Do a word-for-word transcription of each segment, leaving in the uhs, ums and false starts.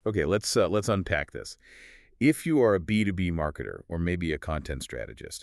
Okay, let's uh, let's unpack this. If you are a B two B marketer or maybe a content strategist,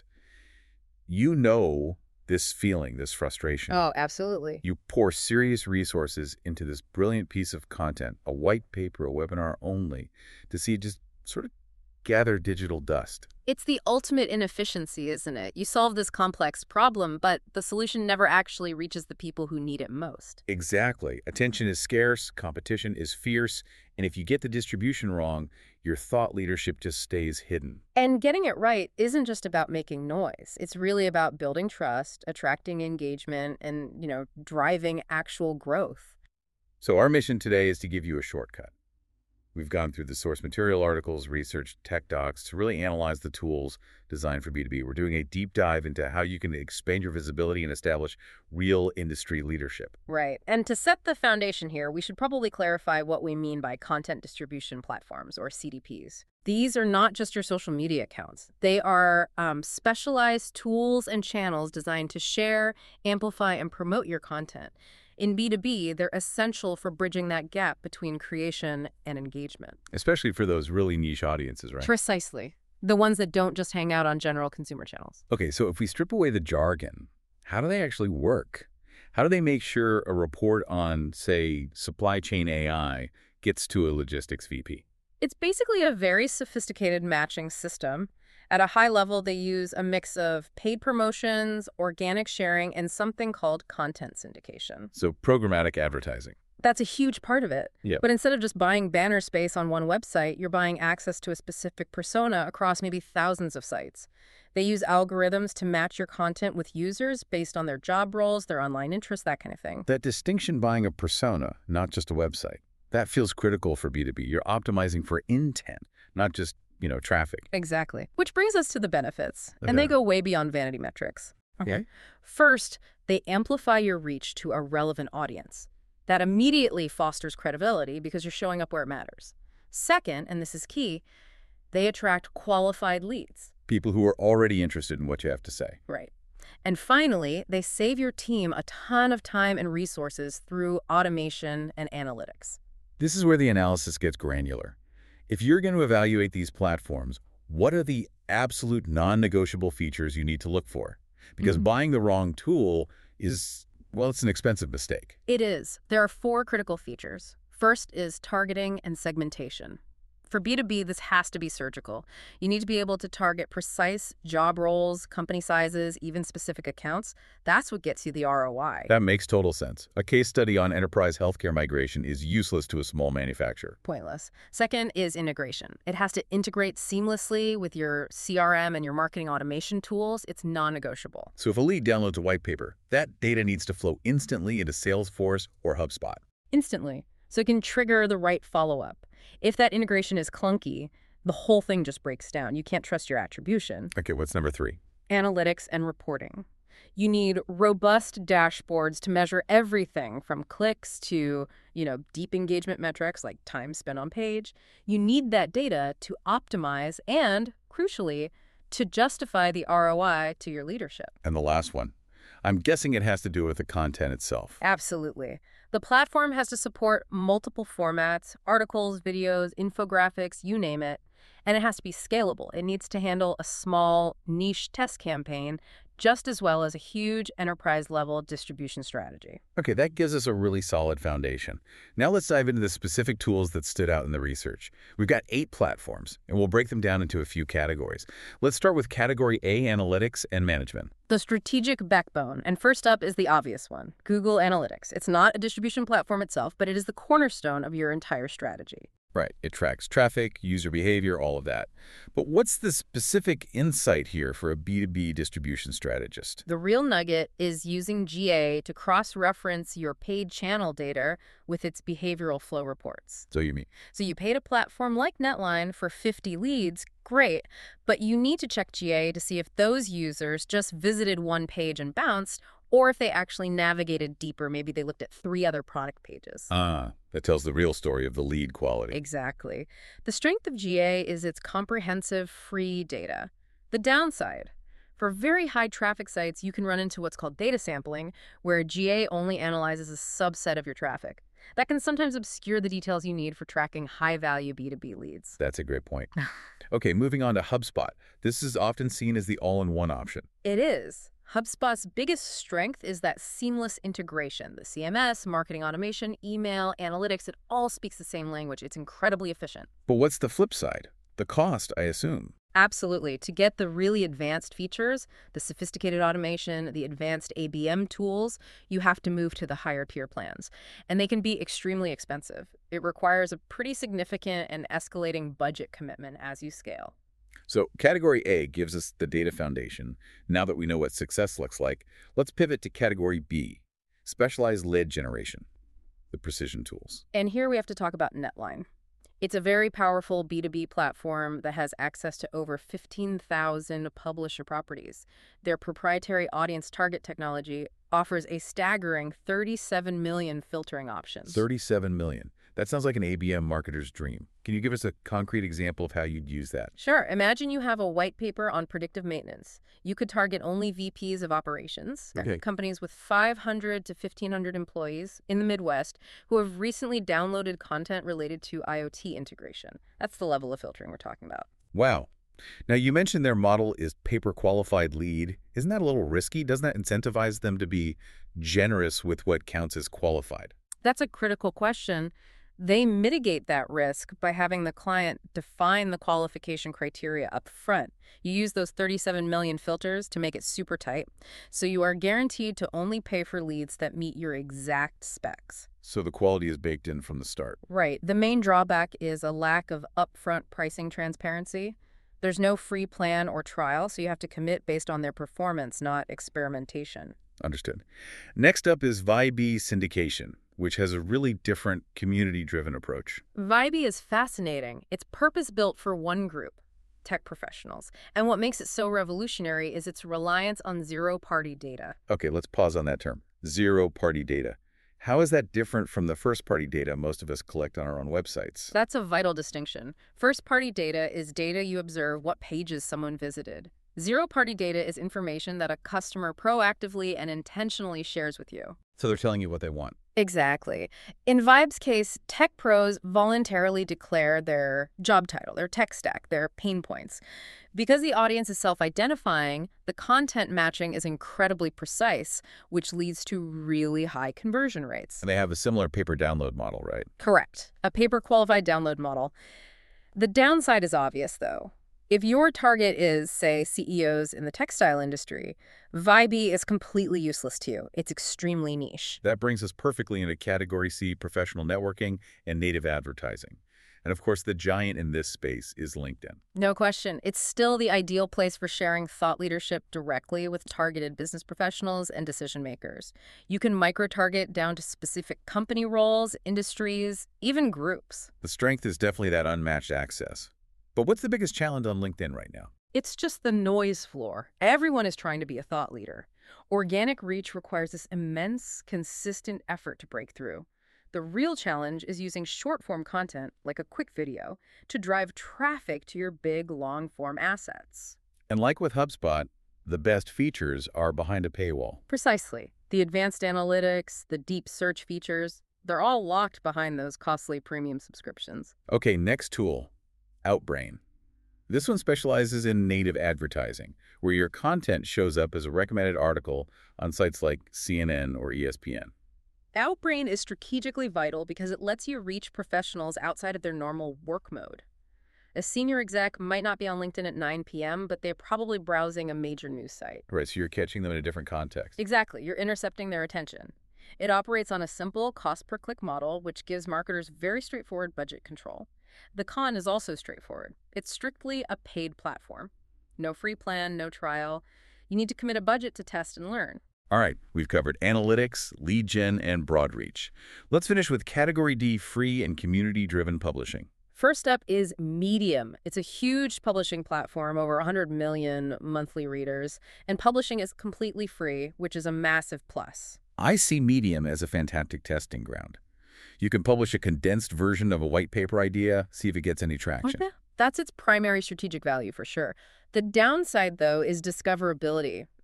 you know this feeling, this frustration. Oh, absolutely. You pour serious resources into this brilliant piece of content, a white paper, a webinar only, to see it just sort of gather digital dust. It's the ultimate inefficiency, isn't it? You solve this complex problem, but the solution never actually reaches the people who need it most. Exactly. Attention is scarce, competition is fierce, and if you get the distribution wrong, your thought leadership just stays hidden. And getting it right isn't just about making noise. It's really about building trust, attracting engagement, and, you know, driving actual growth. So our mission today is to give you a shortcut. We've gone through the source material articles, research, tech docs to really analyze the tools designed for B two B. We're doing a deep dive into how you can expand your visibility and establish real industry leadership. Right. And to set the foundation here, we should probably clarify what we mean by content distribution platforms, or C D Ps. These are not just your social media accounts. They are um, specialized tools and channels designed to share, amplify, and promote your content. In B two B, they're essential for bridging that gap between creation and engagement. Especially for those really niche audiences, right? Precisely. The ones that don't just hang out on general consumer channels. Okay, so if we strip away the jargon, how do they actually work? How do they make sure a report on, say, supply chain A I gets to a logistics V P? It's basically a very sophisticated matching system. At a high level, they use a mix of paid promotions, organic sharing, and something called content syndication. So programmatic advertising. That's a huge part of it. Yep. But instead of just buying banner space on one website, you're buying access to a specific persona across maybe thousands of sites. They use algorithms to match your content with users based on their job roles, their online interests, that kind of thing. That distinction, buying a persona, not just a website, that feels critical for B two B. You're optimizing for intent, not just, you know, traffic. Exactly. Which brings us to the benefits. Okay. And they go way beyond vanity metrics. Okay. First, they amplify your reach to a relevant audience. That immediately fosters credibility because you're showing up where it matters. Second, and this is key, they attract qualified leads. People who are already interested in what you have to say. Right. And finally, they save your team a ton of time and resources through automation and analytics. This is where the analysis gets granular. If you're going to evaluate these platforms, what are the absolute non-negotiable features you need to look for? Because Mhm. buying the wrong tool is, well, it's an expensive mistake. It is. There are four critical features. First is targeting and segmentation. For B two B, this has to be surgical. You need to be able to target precise job roles, company sizes, even specific accounts. That's what gets you the R O I. That makes total sense. A case study on enterprise healthcare migration is useless to a small manufacturer. Pointless. Second is integration. It has to integrate seamlessly with your C R M and your marketing automation tools. It's non-negotiable. So if a lead downloads a white paper, that data needs to flow instantly into Salesforce or HubSpot. Instantly. So it can trigger the right follow-up. If that integration is clunky, the whole thing just breaks down. You can't trust your attribution. Okay, what's number three? Analytics and reporting. You need robust dashboards to measure everything from clicks to, you know, deep engagement metrics like time spent on page. You need that data to optimize and, crucially, to justify the R O I to your leadership. And the last one. I'm guessing it has to do with the content itself. Absolutely. The platform has to support multiple formats, articles, videos, infographics, you name it, and it has to be scalable. It needs to handle a small niche test campaign just as well as a huge enterprise-level distribution strategy. Okay, that gives us a really solid foundation. Now let's dive into the specific tools that stood out in the research. We've got eight platforms, and we'll break them down into a few categories. Let's start with Category A, Analytics and Management. The strategic backbone, and first up is the obvious one, Google Analytics. It's not a distribution platform itself, but it is the cornerstone of your entire strategy. Right, it tracks traffic, user behavior, all of that. But what's the specific insight here for a B two B distribution strategist? The real nugget is using G A to cross-reference your paid channel data with its behavioral flow reports. So you mean? So you paid a platform like Netline for fifty leads, great, but you need to check G A to see if those users just visited one page and bounced, or if they actually navigated deeper. Maybe they looked at three other product pages. Ah, that tells the real story of the lead quality. Exactly. The strength of G A is its comprehensive free data. The downside, for very high traffic sites, you can run into what's called data sampling, where G A only analyzes a subset of your traffic. That can sometimes obscure the details you need for tracking high-value B two B leads. That's a great point. Okay, moving on to HubSpot. This is often seen as the all-in-one option. It is. HubSpot's biggest strength is that seamless integration. The C M S, marketing automation, email, analytics, it all speaks the same language. It's incredibly efficient. But what's the flip side? The cost, I assume. Absolutely. To get the really advanced features, the sophisticated automation, the advanced A B M tools, you have to move to the higher tier plans. And they can be extremely expensive. It requires a pretty significant and escalating budget commitment as you scale. So Category A gives us the data foundation. Now that we know what success looks like, let's pivot to Category B, specialized lead generation, the precision tools. And here we have to talk about Netline. It's a very powerful B two B platform that has access to over fifteen thousand publisher properties. Their proprietary audience target technology offers a staggering thirty-seven million filtering options. thirty-seven million. That sounds like an A B M marketer's dream. Can you give us a concrete example of how you'd use that? Sure. Imagine you have a white paper on predictive maintenance. You could target only V Ps of operations, Okay. companies with five hundred to fifteen hundred employees in the Midwest who have recently downloaded content related to I O T integration. That's the level of filtering we're talking about. Wow. Now, you mentioned their model is paper-qualified lead. Isn't that a little risky? Doesn't that incentivize them to be generous with what counts as qualified? That's a critical question. They mitigate that risk by having the client define the qualification criteria up front. You use those thirty-seven million filters to make it super tight, so you are guaranteed to only pay for leads that meet your exact specs. So the quality is baked in from the start. Right. The main drawback is a lack of upfront pricing transparency. There's no free plan or trial, so you have to commit based on their performance, not experimentation. Understood. Next up is Vibe syndication, which has a really different community-driven approach. Vibe is fascinating. It's purpose-built for one group, tech professionals. And what makes it so revolutionary is its reliance on zero-party data. Okay, let's pause on that term. Zero-party data. How is that different from the first-party data most of us collect on our own websites? That's a vital distinction. First-party data is data you observe what pages someone visited. Zero-party data is information that a customer proactively and intentionally shares with you. So they're telling you what they want. Exactly. In Vibe's case, tech pros voluntarily declare their job title, their tech stack, their pain points. Because the audience is self-identifying, the content matching is incredibly precise, which leads to really high conversion rates. And they have a similar paper download model, right? Correct. A paper-qualified download model. The downside is obvious, though. If your target is, say, C E Os in the textile industry, Vibe is completely useless to you. It's extremely niche. That brings us perfectly into Category C, professional networking and native advertising. And of course, the giant in this space is LinkedIn. No question. It's still the ideal place for sharing thought leadership directly with targeted business professionals and decision makers. You can micro-target down to specific company roles, industries, even groups. The strength is definitely that unmatched access. But what's the biggest challenge on LinkedIn right now? It's just the noise floor. Everyone is trying to be a thought leader. Organic reach requires this immense, consistent effort to break through. The real challenge is using short-form content, like a quick video, to drive traffic to your big, long-form assets. And like with HubSpot, the best features are behind a paywall. Precisely. The advanced analytics, the deep search features, they're all locked behind those costly premium subscriptions. Okay, next tool, Outbrain. This one specializes in native advertising, where your content shows up as a recommended article on sites like C N N or E S P N. Outbrain is strategically vital because it lets you reach professionals outside of their normal work mode. A senior exec might not be on LinkedIn at nine p m, but they're probably browsing a major news site. Right, so you're catching them in a different context. Exactly. You're intercepting their attention. It operates on a simple cost-per-click model, which gives marketers very straightforward budget control. The con is also straightforward. It's strictly a paid platform. No free plan, no trial. You need to commit a budget to test and learn. All right, we've covered analytics, lead gen, and broad reach. Let's finish with Category D, free and community-driven publishing. First up is Medium. It's a huge publishing platform, over one hundred million monthly readers, and publishing is completely free, which is a massive plus. I see Medium as a fantastic testing ground. You can publish a condensed version of a white paper idea, see if it gets any traction. Okay. That's its primary strategic value for sure. The downside, though, is discoverability.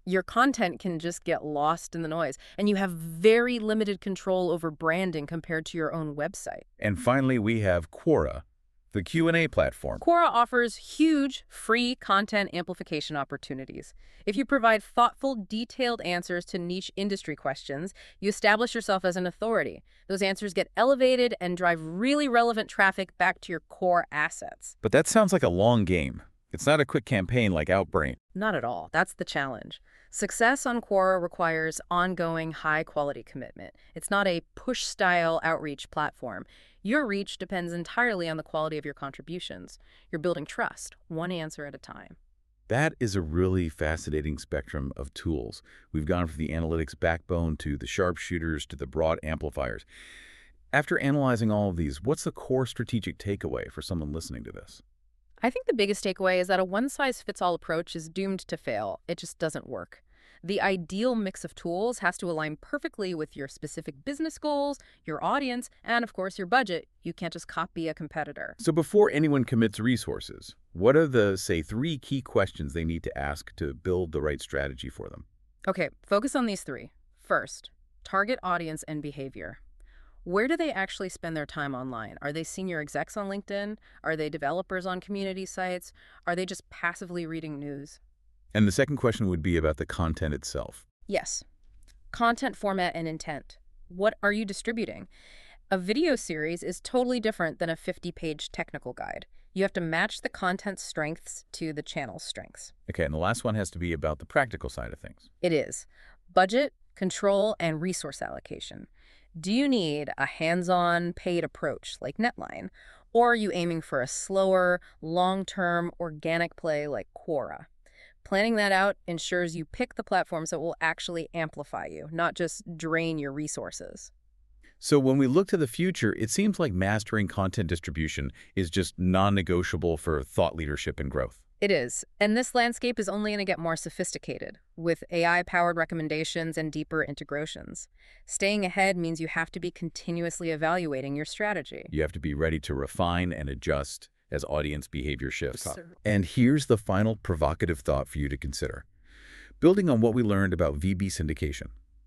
your content can just get lost in the noise, and you have very limited control over branding compared to your own website. And finally, we have Quora, the Q and A platform. Quora offers huge free content amplification opportunities. If you provide thoughtful, detailed answers to niche industry questions, you establish yourself as an authority. Those answers get elevated and drive really relevant traffic back to your core assets. But that sounds like a long game. It's not a quick campaign like Outbrain. Not at all. That's the challenge. Success on Quora requires ongoing, high-quality commitment. It's not a push-style outreach platform. Your reach depends entirely on the quality of your contributions. You're building trust, one answer at a time. That is a really fascinating spectrum of tools. We've gone from the analytics backbone to the sharpshooters to the broad amplifiers. After analyzing all of these, what's the core strategic takeaway for someone listening to this? I think the biggest takeaway is that a one-size-fits-all approach is doomed to fail. It just doesn't work. The ideal mix of tools has to align perfectly with your specific business goals, your audience, and of course your budget. You can't just copy a competitor. So before anyone commits resources, what are the, say, three key questions they need to ask to build the right strategy for them? Okay, focus on these three. First, target audience and behavior. Where do they actually spend their time online? Are they senior execs on LinkedIn? Are they developers on community sites? Are they just passively reading news? And the second question would be about the content itself. Yes. Content format and intent. What are you distributing? A video series is totally different than a fifty-page technical guide. You have to match the content's strengths to the channel's strengths. Okay, and the last one has to be about the practical side of things. It is. Budget, control, and resource allocation. Do you need a hands-on paid approach like Netline, or are you aiming for a slower, long-term organic play like Quora? Planning that out ensures you pick the platforms that will actually amplify you, not just drain your resources. So when we look to the future, it seems like mastering content distribution is just non-negotiable for thought leadership and growth. It is, and this landscape is only going to get more sophisticated, with A I-powered recommendations and deeper integrations. Staying ahead means you have to be continuously evaluating your strategy. You have to be ready to refine and adjust as audience behavior shifts. Sir. And here's the final provocative thought for you to consider. Building on what we learned about V B syndication.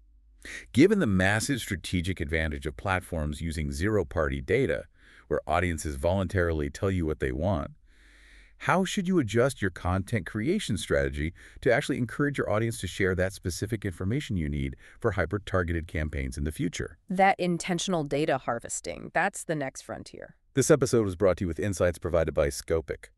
Given the massive strategic advantage of platforms using zero-party data, where audiences voluntarily tell you what they want, how should you adjust your content creation strategy to actually encourage your audience to share that specific information you need for hyper-targeted campaigns in the future? That intentional data harvesting, that's the next frontier. This episode was brought to you with insights provided by Scopic.